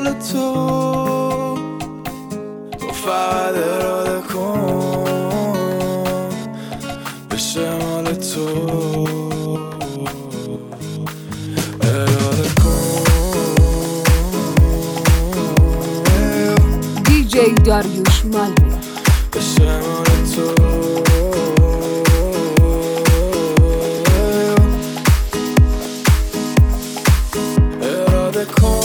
مال تو فقط اراده کن بشه مال تو اراده کن دیجی داریوش مالوی بشه مال تو اراده کن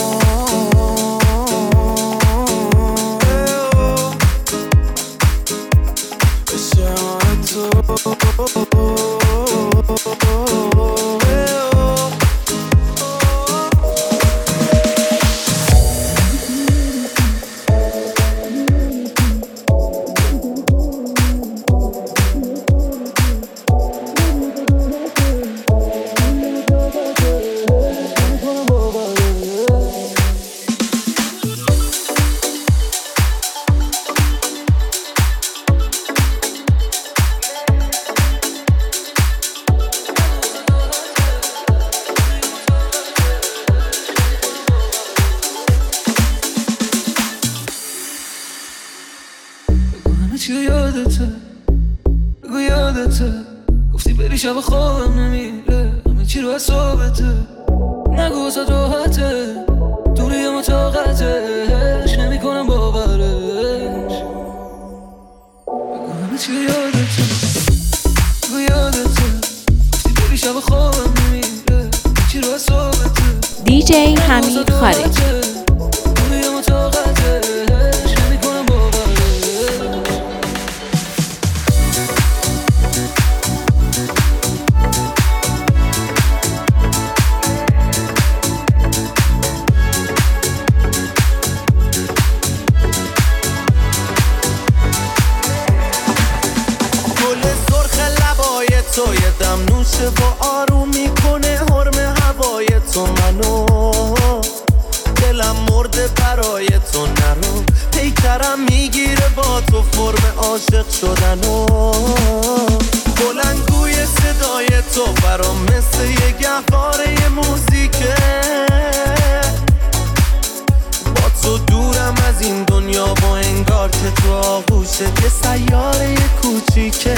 چی یادته بگو یادته گفتی بری شب خوابم نمیره همه چی رو حسابته نگو واسه راحته دوری هم طاقتش نمی کنم باورش بگو همه چی یادته بگو یادته گفتی بری شب خوابم نمیره همه چی رو حسابته دیجی حمید خارجی تو یه دم نوشه و آروم میکنه حرم هوای تو منو دلم مرده برای تو نرو پیکرم میگیره با تو فرم عاشق شدنو بلندگوی صدای تو برام مثل یه گهواره موزیکه با تو دورم از این دنیا با انگار که تو آغوشه یه سیاره کوچیکه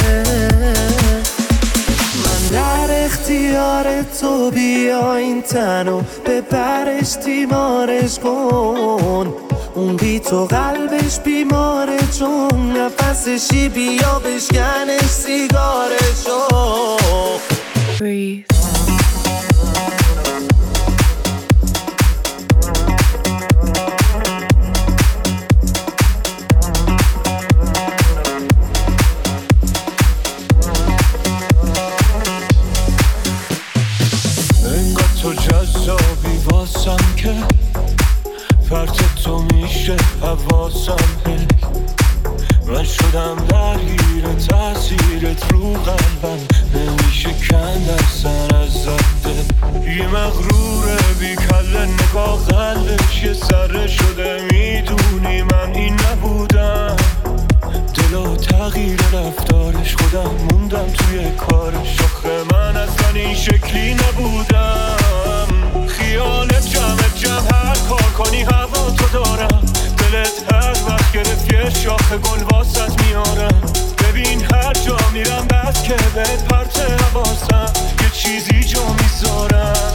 من در اختیار تو بیا این تنو ببرش تیمارش کن اون بی تو قلبش بیماره چون نفسشی بیا بشکنش سیگارشو Breathe. تو جذابی واسم که فرط تو میشه حواسم من شدم درگیر تأثیرت رو قلبم نمیشه کند اصلا از زده یه مغروره بی کله نگاه قلبش یه سره شده میدونی من این نبودم دلو تغییر رفتارش خودم موندم توی کارش آخه من اصلا این شکلی نبودم خیالت جمع هر کار کنی هوا تو دارم دلت هر وقت گرفت یه شاخ گل واسط میارم ببین هر جا میرم بس که بهت پرت حواسم یه چیزی جا میذارم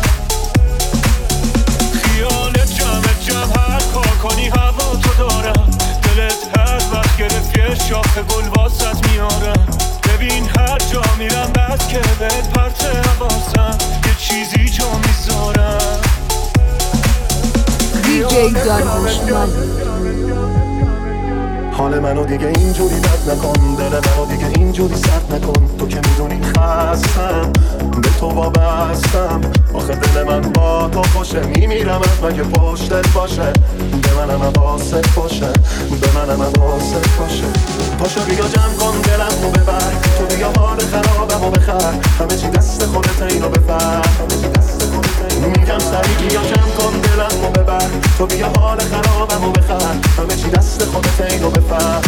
خیالت جمع هر کار کنی هوا تو دارم دلت هر وقت گرفت یه شاخ گل واسط میارم ببین هر جا میرم بس که بهت پرت حواسم یه چیزی جا میذارم دیجی داریوش مالوی حال منو دیگه اینجوری بد نکن دل منو دیگه اینجوری سرد نکن تو که میدونی خستم به تو وابستم آخه دل من با تو خوشه میمیرم از مگه پشتت باشه به منم حواست باشه به منم حواست باشه پاشو بیا جمع کن دلم رو ببر تو بیا حال خرابم و بخر همه چی دست خودت اینو بفر میگم سریع بیا جمع کن دلم رو ببر تو بیا حال خرابم و بخر همه چی دست خودت اینو بفر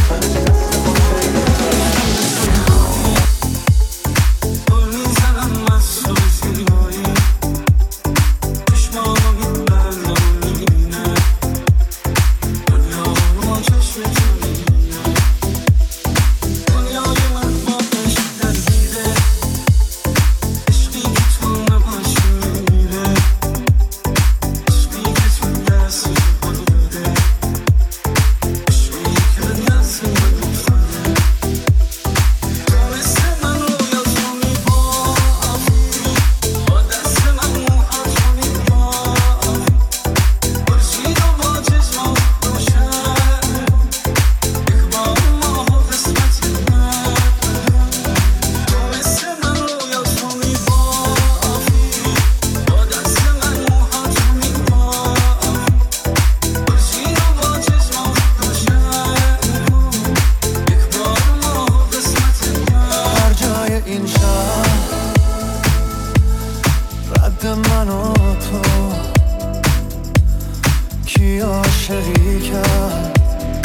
عاشقی کرد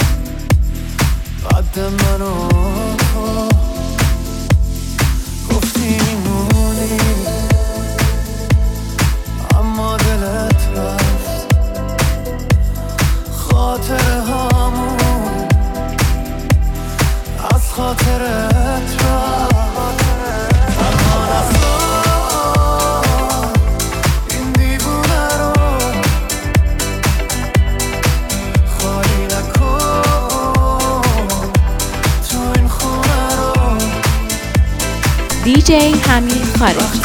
قد منو، گفتی میمونی اما دلت رفت، خاطر همون از خاطرت رفت. DJ حمید خارجی.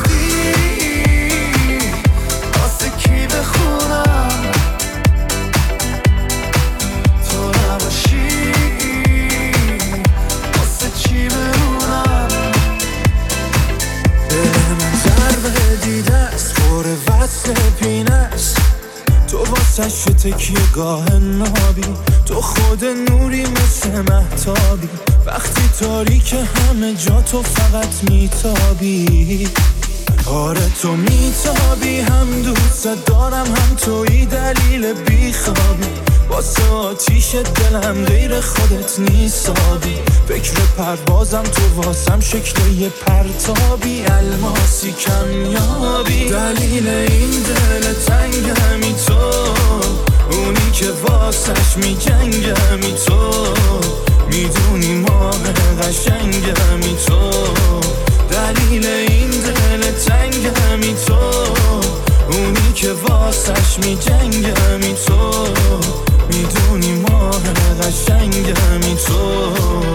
تو تکیه گاه نابی، تو خود نوری مثل مهتابی، وقتی تاریک همه جا تو فقط میتابی. آره تو میتابی، هم دوست دارم هم توی دلیل بیخوابی، واسه آتیش دلم غیر خودت نیستابی. فکر پروازم تو واسم شکل یه پرتابی، الماسی کمیابی. دلیل این دل تنگمی تو، اونی که واسش میجنگمی تو، میدونی ماه قشنگمی تو. دلیل این دل تنگمی تو، اونی که واسش میجنگمی تو، میدونی ماه قشنگمی تو.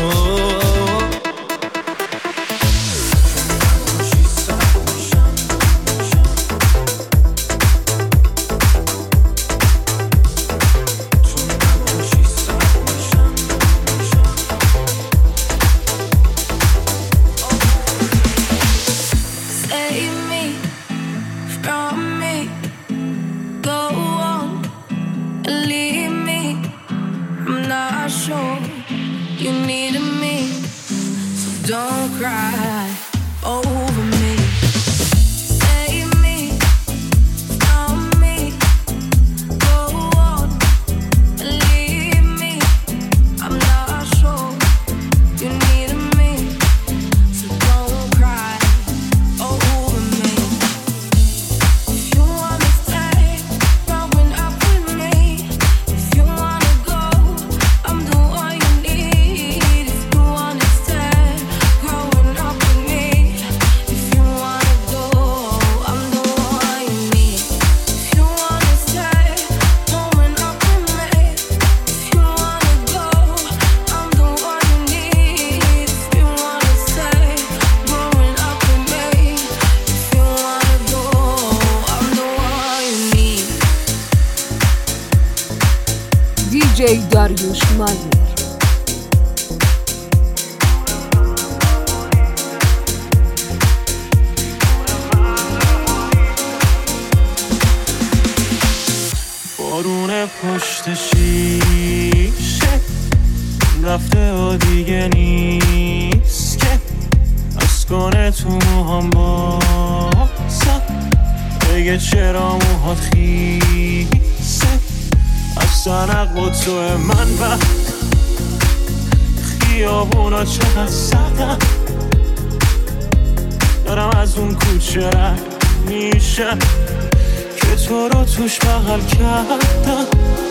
DJ داریوش مالوی. بارون پشت شیشه رفته و دیگه نیست که از کنه تو موهام باسم، بگه چرا موهات خیسه از سنق و تو من و خیابونا چقدر سردم، دارم از اون کوچه رد میشه که تو رو توش بغل کردم.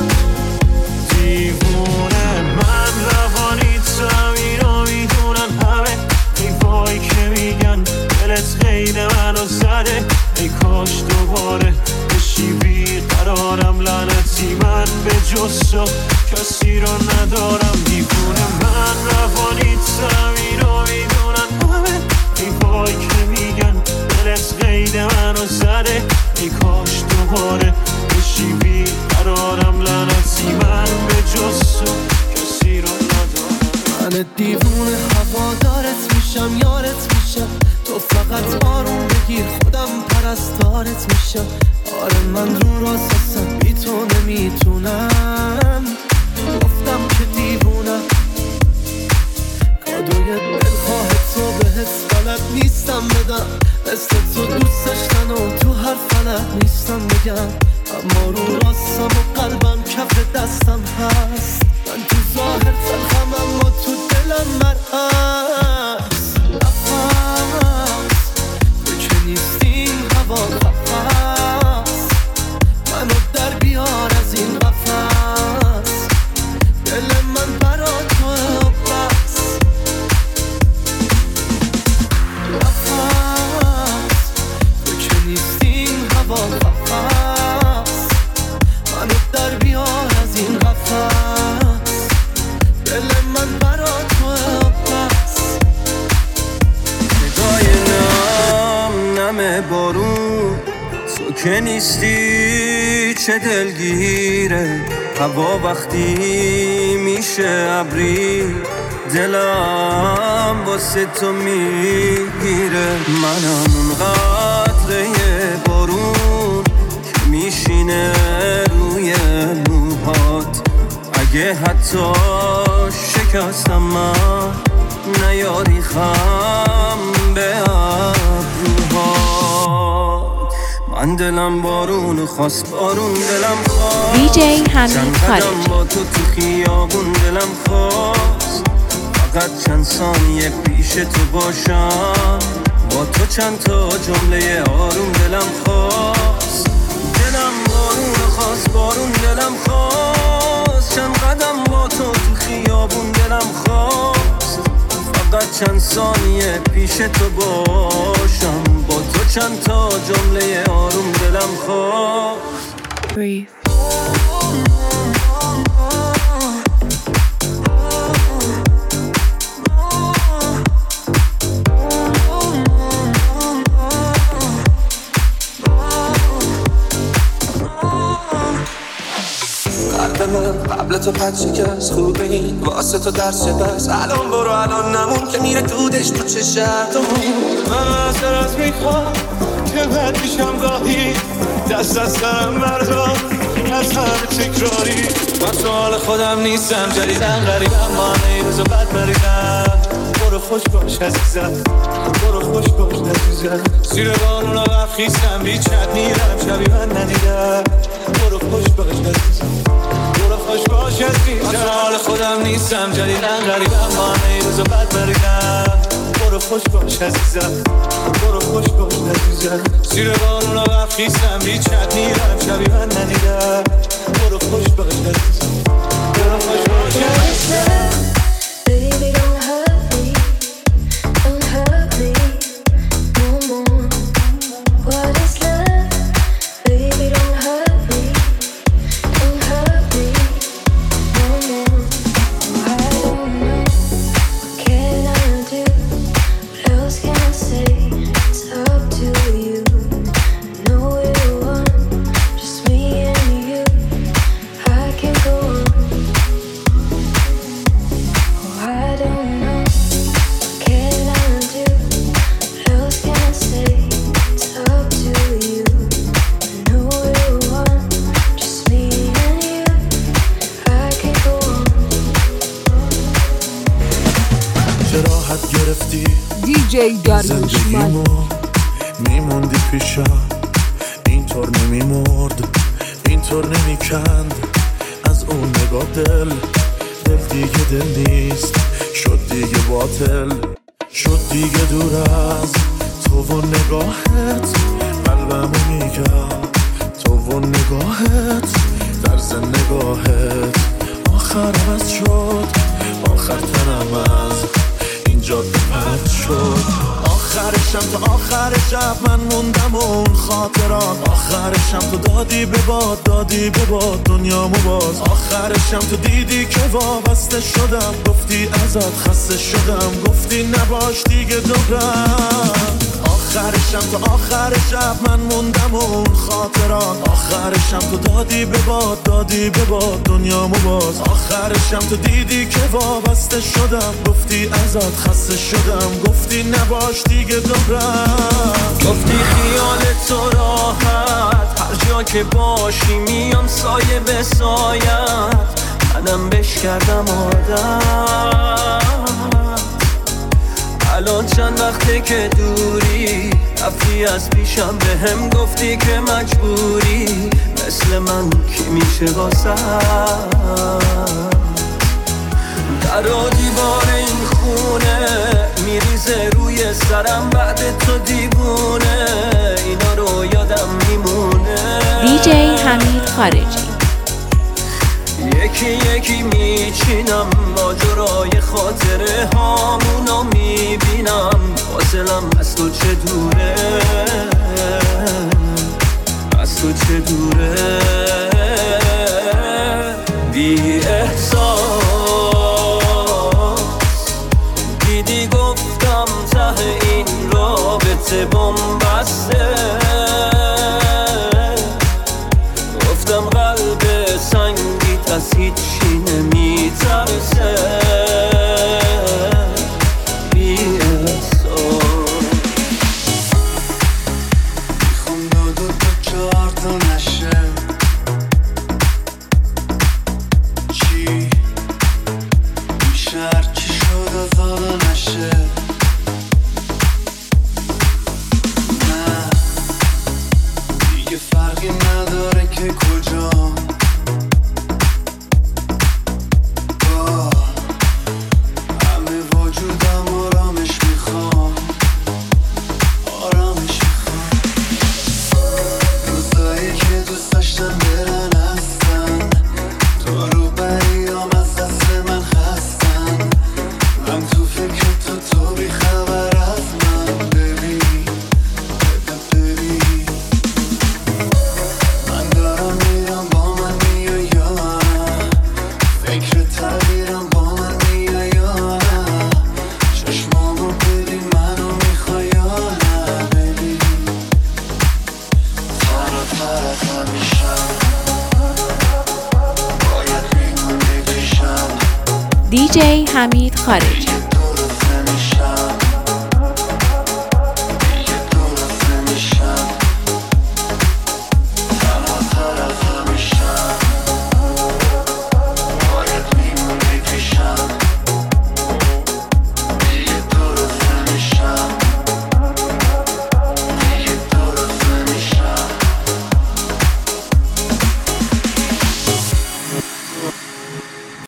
دیوونه من روانیتم، اینو میدونن همه، ای وای که میگن دلت قید منو زده، ای کاش دوباره بشی بیقرارم. لعنتی من به جز تو کسی رو ندارم. دیوونه من روانیتم، اینو میدونن همه، ای وای که میگن دلت قید منو زده، ای کاش دوباره بشی بیقرارم. لعنتی من به جز تو کسی رو ندارم. من دیوونه هوادارت میشم، یارت میشم، تو فقط آروم بگیر خودم پرستارت میشم. آره من رو راستم، بی تو نمیتونم، گفتم که دیوونم. کادوی دلخواه تو بهت بلد نیستم بدم، مثل تو دوست داشتن و تو حرف بلد نیستم بگم، اما رو راستم و قلبم کف دستم هست. من تو ظاهر تلخم اما تو دلم مرهست. نفس تو که نیستی هوا قفس، منو در بیار از این قفس. دل من برا تو بس. نفس تو که نیستی هوا قفس، منو در بیار از این قفس. دل من برا تو بس. نگاه نم بارون، تو که نیستی چه دلگیره. هوا وقتی میشه ابری، دلم واسه تو میگیره. منم اون قطره بارون که میشینه روی موهات. اگه حتی شکستم من، نیاری خم به ابروهات. من دلم بارون خواست، بارون دلم خواست. دیجی حمید خارجی. با تو تو خیابون دلم خواست. فقط چند ثانیه پیش تو باشم، با تو چند تا جمله آروم دلم خواست. دلم بارون خواست، بارون دلم خواست. چند قدم با تو تو خیابون دلم خواست. فقط چند ثانیه پیش تو باشم، با تو چند تا جمله آروم دلم خواست. Breathe. قبل تو پد شکست، خوبه این واسه تو درس بس. الان برو الان نمون که میره دودش تو چشمون. من از میخوام که بد میشم گاهی، دست از سرم بردار از همه تکراری. من تو حال خودم نیستم، جدیدن غریبم، مانه این روزو بد مریدم. برو خوش باش عزیزم، برو خوش باش عزیزم. زیر بارون آقا خیستم، بیچت میرم شبی من ندیدم. برو خوش باش عزیزم، برو خوش باش عزیزم. من تو حال خودم نیستم، جدیدن غریبم، مانه این روزو بد مریدم. برو خوش باش عزیزم، برو خوش باش عزیزم. زیر بارون آقا خیستم، بیچت میرم شبی من ندیدم. برو خوش باش عزیزم، برو خوش باش عزیزم. Baby, don't hurt me, don't hurt me no more. What is love? Baby, don't hurt me, don't hurt me no more. I don't know, what can I do? What else can I say? It's up to you. I know you want just me and you. I can't go on. I don't know, what can I do? What else can I say? It's up to you. I know you want just me and you. I can't go on. چرا حد گرفتی دیجی داریوش مالی. میموندی پیشم، اینطور نمیمرد، اینطور نمیکند. از اون نگاه دل دیگه دل نیست، شد دیگه باطل، شد دیگه دور از تو و نگاهت. قلبمو میگم تو و نگاهت، طرز نگاهت. آخر عوض شد، آخر تنم از این جاده پرد شد. آخرشم تا آخر شب من موندم اون خاطرات. آخرشم تو دادی به باد، دادی به باد دنیامو باز. آخرشم تو دیدی که وابسته شدم، گفتی ازت خسته شدم، گفتی نباش دیگه دورم. آخرشم تا آخر شب من موندم اون خاطرات. آخرشم تو دادی به باد، دادی به باد دنیامو باز. آخرشم تو دیدی که وابسته شدم، گفتی ازت خسته شدم، گفتی نباش دیگه دورم. گفتی خیال تو راحت، هر جا که باشی میام سایه به سایت. منم بش کردم عادت، الان چند وقته که دوری، رفتی رفتی از پیشم به هم گفتی که مجبوری مثل من کی میشه واسه در و دیوار این خونه میریزه روی سرم بعد تو دیوونه اینا رو یادم میمونه دیجی حمید خارجی. یکی یکی میچینم ماجرای خاطره هامونو میبینم فاصلم از تو چه دوره از تو چه دوره بی احساس دیدی گفتم ته این رابطه بنبسته گفتم قلب سنگیت از هیچی نمیترسه بی احساس میخوام دو چهار تا نشه چی میشه هرچی شد از حالا نشه نه دیگه فرقی نداره که کجا همه وجودم آرامش میخوام آرامش میخوام روزایی که دوست داشتم برن هستن تو رو بریام از دست من خستن من تو فکر تو بی خبر از من ببین من دارم میرم با من میای یا نه فکر تغییرم با من میای یا نه چشمامو ببین منو میخوای یا نه ببین تر میشم باید میمونی پیشم دیجی حمید خارجی.